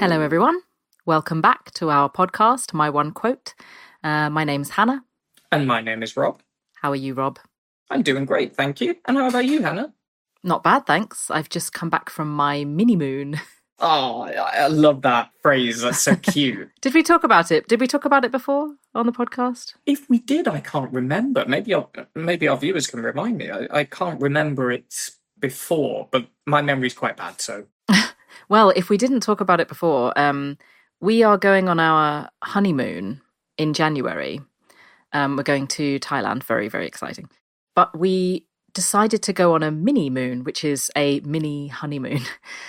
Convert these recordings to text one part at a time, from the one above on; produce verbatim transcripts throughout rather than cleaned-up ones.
Hello, everyone. Welcome back to our podcast, My One Quote. Uh, my name's Hannah. And my name is Rob. How are you, Rob? I'm doing great, thank you. And how about you, Hannah? Not bad, thanks. I've just come back from my mini-moon. Oh, I love that phrase. That's so cute. Did we talk about it? Did we talk about it before on the podcast? If we did, I can't remember. Maybe our, maybe our viewers can remind me. I, I can't remember it before, but my memory's quite bad, so... Well, if we didn't talk about it before, um, we are going on our honeymoon in January. Um, we're going to Thailand. Very, very exciting. But we decided to go on a mini moon, which is a mini honeymoon.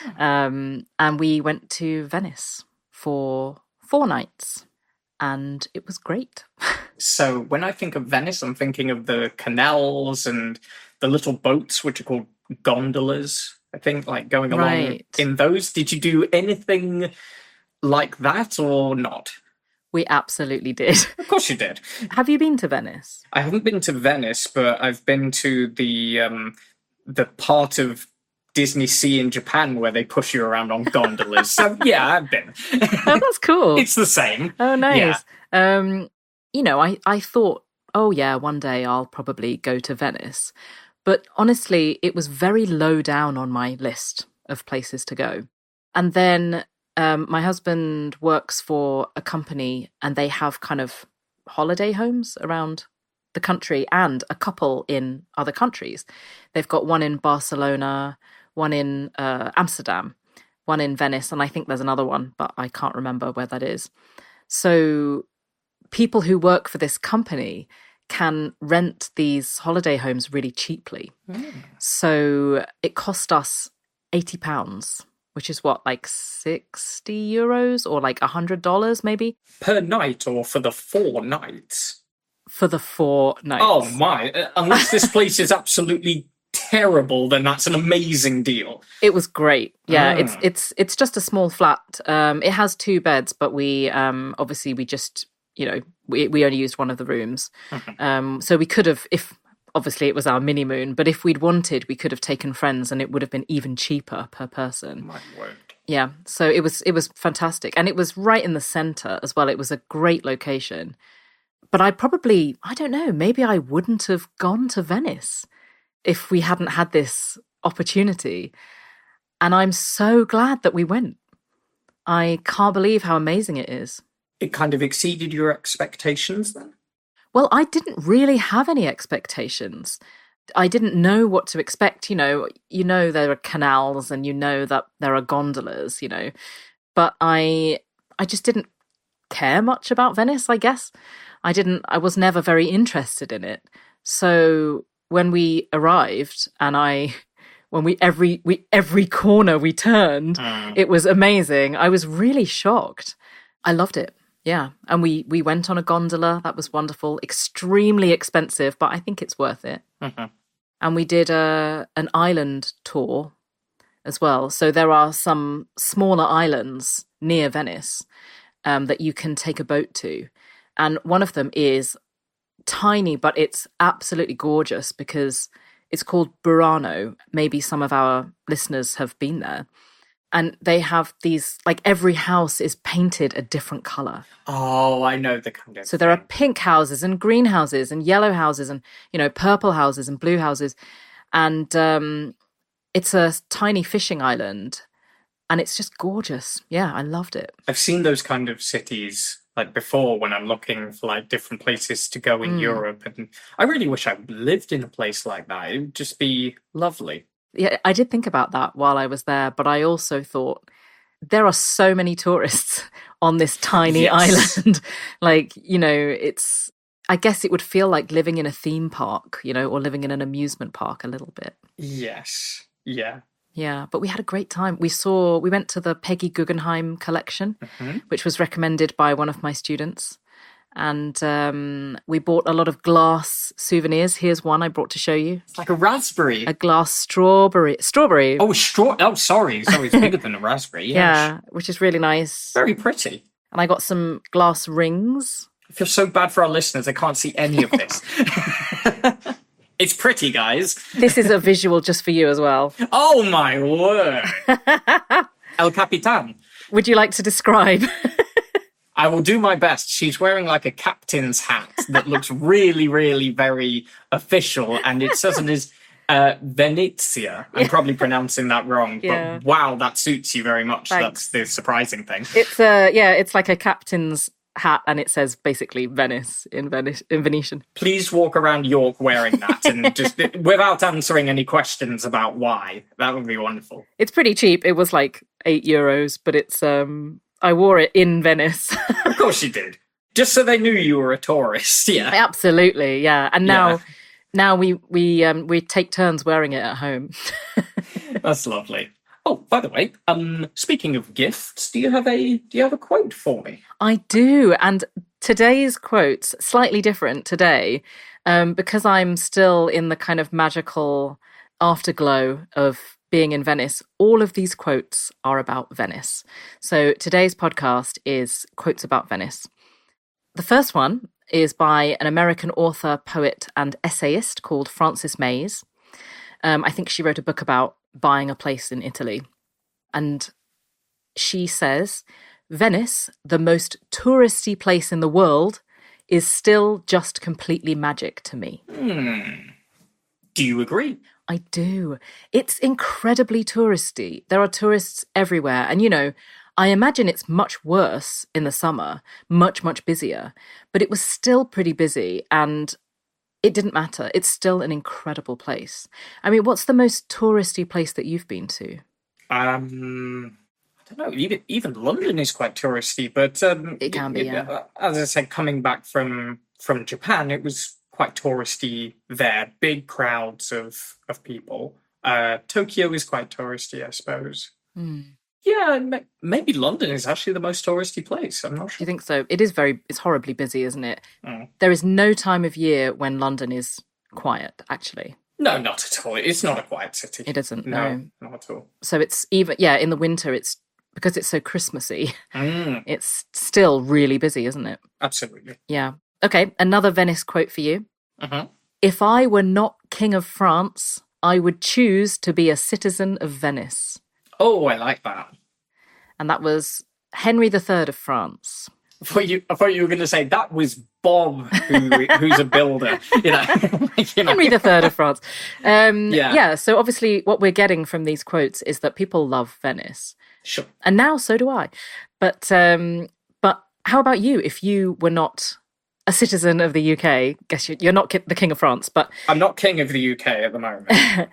Um, and we went to Venice for four nights. And it was great. So when I think of Venice, I'm thinking of the canals and the little boats, which are called gondolas. I think, like, going along Right. in those. Did you do anything like that or not? We absolutely did. Of course you did. Have you been to Venice? I haven't been to Venice, but I've been to the um, the part of Disney Sea in Japan where they push you around on gondolas. So, yeah, I've been. Oh, that's cool. It's the same. Oh, nice. Yeah. Um, you know, I, I thought, oh, yeah, one day I'll probably go to Venice. But honestly, it was very low down on my list of places to go. And then um, my husband works for a company and they have kind of holiday homes around the country and a couple in other countries. They've got one in Barcelona, one in uh, Amsterdam, one in Venice, and I think there's another one, but I can't remember where that is. So people who work for this company can rent these holiday homes really cheaply. Mm. So it cost us eighty pounds, which is what, like sixty euros or like one hundred dollars maybe? Per night or for the four nights? For the four nights. Oh my, uh, unless this place is absolutely terrible, then that's an amazing deal. It was great. Yeah, Ah. it's it's it's just a small flat. Um, it has two beds, but we um, obviously we just... you know, we we only used one of the rooms. Mm-hmm. Um, so we could have, if obviously it was our mini moon, but if we'd wanted, we could have taken friends and it would have been even cheaper per person. My word. Yeah. So it was, it was fantastic. And it was right in the center as well. It was a great location. But I probably, I don't know, maybe I wouldn't have gone to Venice if we hadn't had this opportunity. And I'm so glad that we went. I can't believe how amazing it is. It kind of exceeded your expectations then? Well, I didn't really have any expectations. I didn't know what to expect. You know, you know there are canals and you know that there are gondolas, you know. But I I just didn't care much about Venice, I guess. I didn't I was never very interested in it. So when we arrived and I when we every we every corner we turned, mm. it was amazing. I was really shocked. I loved it. Yeah, and we, we went on a gondola. That was wonderful. Extremely expensive, but I think it's worth it. Mm-hmm. And we did a an island tour as well. So there are some smaller islands near Venice um, that you can take a boat to. And one of them is tiny, but it's absolutely gorgeous because it's called Burano. Maybe some of our listeners have been there. And they have these, like every house is painted a different colour. Oh, I know the kind of So there are pink houses and green houses and yellow houses and, you know, purple houses and blue houses. And um, it's a tiny fishing island and it's just gorgeous. Yeah, I loved it. I've seen those kind of cities like before when I'm looking for like different places to go in mm. Europe. And I really wish I lived in a place like that. It would just be lovely. Yeah, I did think about that while I was there, but I also thought there are so many tourists on this tiny yes. island. Like, you know, it's, I guess it would feel like living in a theme park, you know, or living in an amusement park a little bit. Yes. Yeah. Yeah, but we had a great time. We saw, we went to the Peggy Guggenheim collection, mm-hmm. which was recommended by one of my students. And um, we bought a lot of glass souvenirs. Here's one I brought to show you. It's like a raspberry. A glass strawberry. Strawberry. Oh, straw. Oh, sorry. Sorry, it's bigger than a raspberry. Yes. Yeah, which is really nice. Very pretty. And I got some glass rings. I feel so bad for our listeners. They can't see any of this. It's pretty, guys. This is a visual just for you as well. Oh, my word. El Capitan. Would you like to describe? I will do my best. She's wearing like a captain's hat that looks really, really very official, and it says it is uh, Venezia. I'm probably pronouncing that wrong, Yeah. but wow, that suits you very much. Thanks. That's the surprising thing. It's a yeah, it's like a captain's hat, and it says basically Venice in Venice in Venetian. Please walk around York wearing that, and just without answering any questions about why. That would be wonderful. It's pretty cheap. It was like eight euros, but it's um. I wore it in Venice. Of course you did. Just so they knew you were a tourist, yeah. Absolutely, yeah. And now, Yeah. now we we um we take turns wearing it at home. That's lovely. Oh, by the way, um, speaking of gifts, do you have a do you have a quote for me? I do, and today's quote's slightly different today, um, because I'm still in the kind of magical afterglow of being in Venice. All of these quotes are about Venice. So today's podcast is quotes about Venice. The first one is by an American author, poet, and essayist called Frances Mays. Um, I think she wrote a book about buying a place in Italy. And she says, Venice, the most touristy place in the world, is still just completely magic to me. Hmm. Do you agree? I do. It's incredibly touristy. There are tourists everywhere. And, you know, I imagine it's much worse in the summer, much, much busier. But it was still pretty busy, and it didn't matter. It's still an incredible place. I mean, what's the most touristy place that you've been to? Um, I don't know. Even even London is quite touristy, but um, It can be, yeah. uh, As I said, coming back from from Japan, it was quite touristy there. Big crowds of of people. Uh, Tokyo is quite touristy, I suppose. Hmm. Yeah, ma- maybe London is actually the most touristy place. I'm not Do you sure. think so? It is very, it's horribly busy, isn't it? Mm. There is no time of year when London is quiet, actually. No, not at all. It's not a quiet city. It isn't, No, no. not at all. So it's even, yeah, in the winter, it's because it's so Christmassy, Mm, it's still really busy, isn't it? absolutely. Yeah. Okay, another Venice quote for you. Uh-huh. If I were not King of France, I would choose to be a citizen of Venice. Oh, I like that. And that was Henry the Third of France. I thought you, I thought you were going to say that was Bob, who, who's a builder. You know, you know. Henry the Third of France. Um, Yeah. yeah, so obviously what we're getting from these quotes is that people love Venice. Sure. And now so do I. But um, but how about you? If you were not a citizen of the U K, guess you're, you're not ki- the King of France, but I'm not king of the U K at the moment.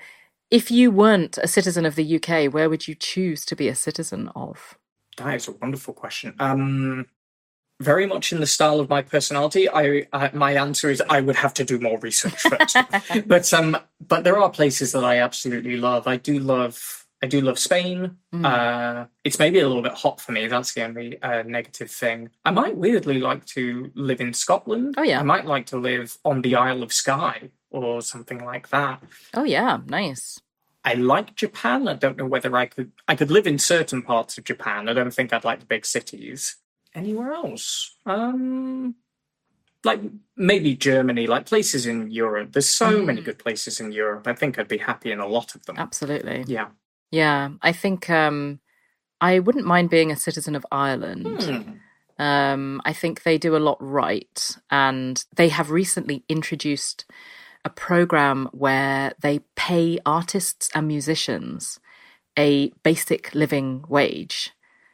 if you weren't a citizen of the U K, where would you choose to be a citizen of? That is a wonderful question. Um, very much in the style of my personality. I, I my answer is I would have to do more research first. but um, but there are places that I absolutely love. I do love. I do love Spain. Mm. Uh, it's maybe a little bit hot for me. That's the only uh, negative thing. I might weirdly like to live in Scotland. Oh, yeah. I might like to live on the Isle of Skye or something like that. Oh, yeah, nice. I like Japan. I don't know whether I could. I could live in certain parts of Japan. I don't think I'd like the big cities. Anywhere else? Um, like maybe Germany, like places in Europe. There's so Mm. many good places in Europe. I think I'd be happy in a lot of them. Absolutely. Yeah. Yeah, I think um, I wouldn't mind being a citizen of Ireland. Hmm. Um, I think they do a lot right, and they have recently introduced a program where they pay artists and musicians a basic living wage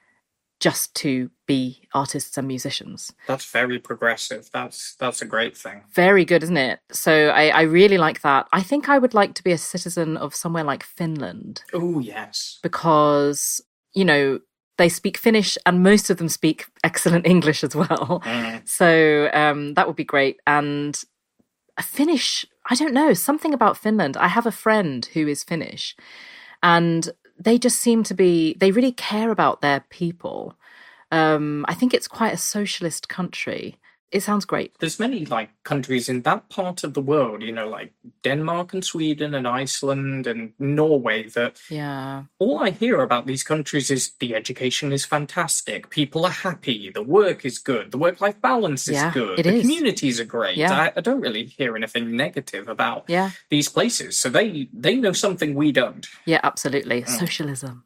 just to be artists and musicians. That's very progressive. That's that's a great thing. Very good, isn't it? So I, I really like that. I think I would like to be a citizen of somewhere like Finland, Oh yes. because, you know, they speak Finnish and most of them speak excellent English as well. Mm. So um, that would be great. And a Finnish, I don't know, something about Finland. I have a friend who is Finnish, and they just seem to be, they really care about their people. Um, I think it's quite a socialist country. It sounds great. There's many like countries in that part of the world, you know, like Denmark and Sweden and Iceland and Norway, that Yeah. all I hear about these countries is the education is fantastic, people are happy, the work is good, the work-life balance is Yeah, good, it the is. communities are great. Yeah. I, I don't really hear anything negative about Yeah. these places, so they they know something we don't. Yeah, absolutely. Mm. Socialism.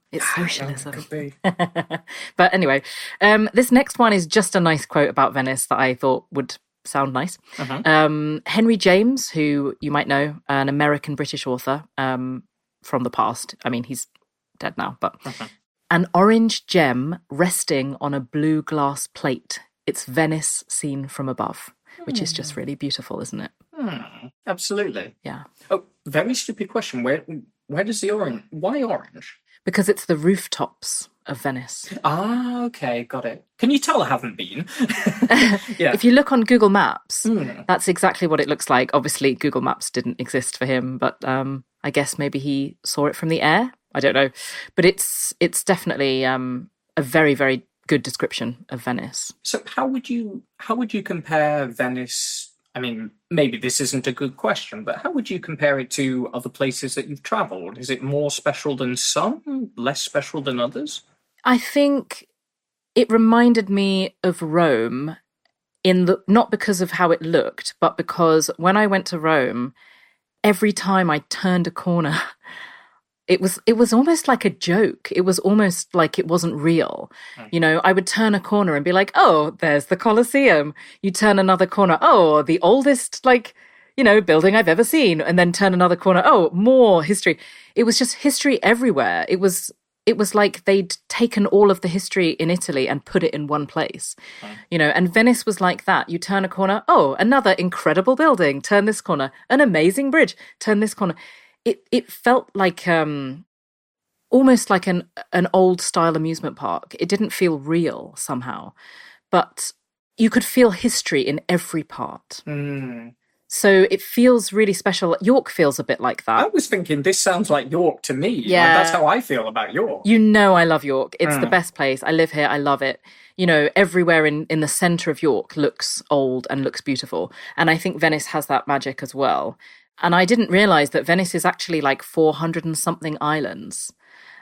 It's socialism. Could be. But anyway, um, this next one is just a nice quote about Venice that I thought would sound nice. Uh-huh. Um, Henry James, who you might know, an American-British author um, from the past. I mean, he's dead now, but Uh-huh. an orange gem resting on a blue glass plate. It's Venice seen from above, which is just really beautiful, isn't it? Hmm, absolutely. Yeah. Oh, very stupid question. Where where does the orange? Why orange? Because it's the rooftops of Venice. Ah, okay, got it. Can you tell I haven't been? Yeah. If you look on Google Maps, Hmm. that's exactly what it looks like. Obviously, Google Maps didn't exist for him, but um, I guess maybe he saw it from the air. I don't know. But it's it's definitely um, a very, very good description of Venice. So how would you how would you compare Venice? I mean, maybe this isn't a good question, but how would you compare it to other places that you've travelled? Is it more special than some, less special than others? I think it reminded me of Rome in the not because of how it looked, but because when I went to Rome, every time I turned a corner, it was it was almost like a joke. It was almost like it wasn't real. Mm. You know, I would turn a corner and be like, "Oh, there's the Colosseum." You turn another corner, "Oh, the oldest like, you know, building I've ever seen." And then turn another corner, "Oh, more history." It was just history everywhere. It was it was like they'd taken all of the history in Italy and put it in one place. Mm. You know, and Venice was like that. You turn a corner, "Oh, another incredible building." Turn this corner, "An amazing bridge." Turn this corner. It it felt like um, almost like an an old style amusement park. It didn't feel real somehow, but you could feel history in every part. Hmm. So it feels really special. York feels a bit like I that. was thinking this sounds like York to me. Like, Yeah. that's how I feel about York. You know I love York. It's the Mm. best place. I live here. I love it. You know, everywhere in, in the centre of York looks old and looks beautiful. And I think Venice has that magic as well. And I didn't realise that Venice is actually like four hundred and something islands.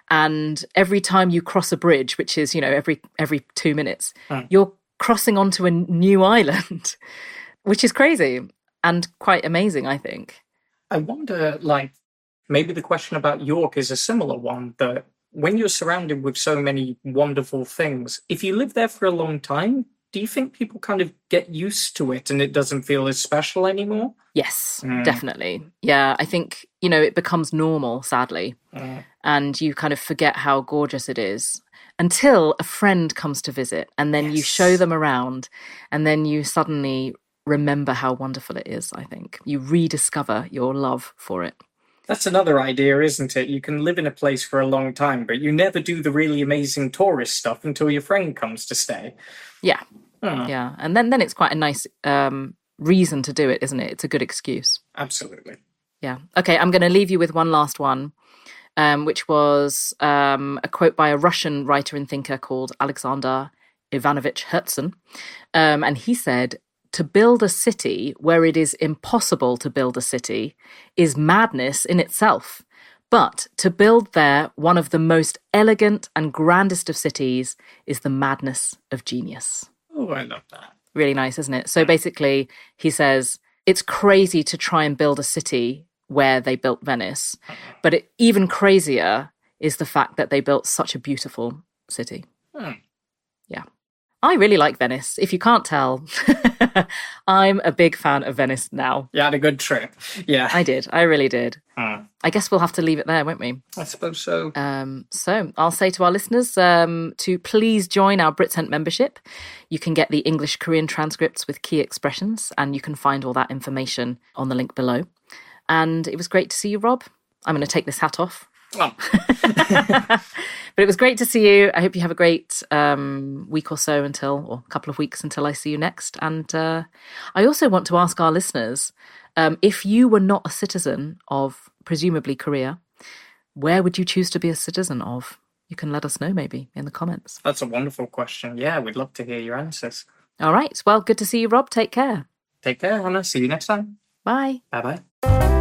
And every time you cross a bridge, which is, you know, every every two minutes, Mm. you're crossing onto a new island, which is crazy and quite amazing, I think. I wonder, like, maybe the question about York is a similar one, that when you're surrounded with so many wonderful things, if you live there for a long time, do you think people kind of get used to it and it doesn't feel as special anymore? Yes, Mm. definitely. Yeah, I think, you know, it becomes normal, sadly. Mm. And you kind of forget how gorgeous it is until a friend comes to visit, and then you Yes. show them around, and then you suddenly remember how wonderful it is. I think you rediscover your love for it. That's another idea, isn't it? You can live in a place for a long time, but you never do the really amazing tourist stuff until your friend comes to stay. Yeah, Hmm, yeah, and then then it's quite a nice um, reason to do it, isn't it? It's a good excuse. absolutely. Yeah. Okay, I'm going to leave you with one last one, um, which was um, a quote by a Russian writer and thinker called Alexander Ivanovich Herzen. Um, and he said, "To build a city where it is impossible to build a city is madness in itself. But to build there one of the most elegant and grandest of cities is the madness of genius." Oh, I love that. Really nice, isn't it? So basically, he says, it's crazy to try and build a city where they built Venice, but it, even crazier is the fact that they built such a beautiful city. Hmm. Yeah. I really like Venice. If you can't tell, I'm a big fan of Venice now. You had a good trip. Yeah. I did. I really did. Hmm. I guess we'll have to leave it there, won't we? I suppose so. Um, so I'll say to our listeners um, to please join our BritSent membership. You can get the English Korean transcripts with key expressions, and you can find all that information on the link below. And it was great to see you, Rob. I'm going to take this hat off. Oh. But it was great to see you. I hope you have a great um, week or so until, or a couple of weeks until I see you next. And uh, I also want to ask our listeners, um, if you were not a citizen of presumably Korea, where would you choose to be a citizen of? You can let us know maybe in the comments. That's a wonderful question. Yeah, we'd love to hear your answers. All right. Well, good to see you, Rob. Take care. Take care, Hannah. See you next time. Bye. Bye bye.